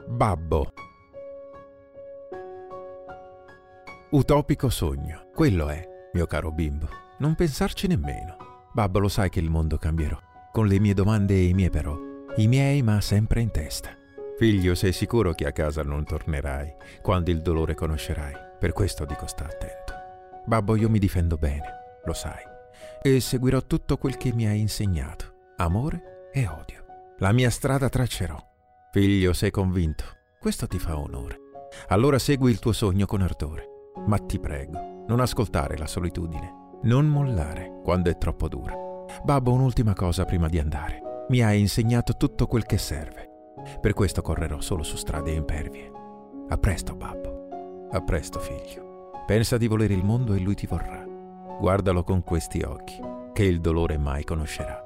Babbo. Utopico sogno. Quello è, mio caro bimbo. Non pensarci nemmeno. Babbo, lo sai che il mondo cambierò. Con le mie domande e i miei però. I miei ma sempre in testa. Figlio, sei sicuro che a casa non tornerai quando il dolore conoscerai? Per questo dico sta attento. Babbo, io mi difendo bene, lo sai. E seguirò tutto quel che mi hai insegnato. Amore e odio. La mia strada traccerò. Figlio, sei convinto? Questo ti fa onore. Allora segui il tuo sogno con ardore. Ma ti prego, non ascoltare la solitudine. Non mollare quando è troppo dura. Babbo, un'ultima cosa prima di andare. Mi hai insegnato tutto quel che serve. Per questo correrò solo su strade impervie. A presto, babbo. A presto, figlio. Pensa di volere il mondo e lui ti vorrà. Guardalo con questi occhi, che il dolore mai conoscerà.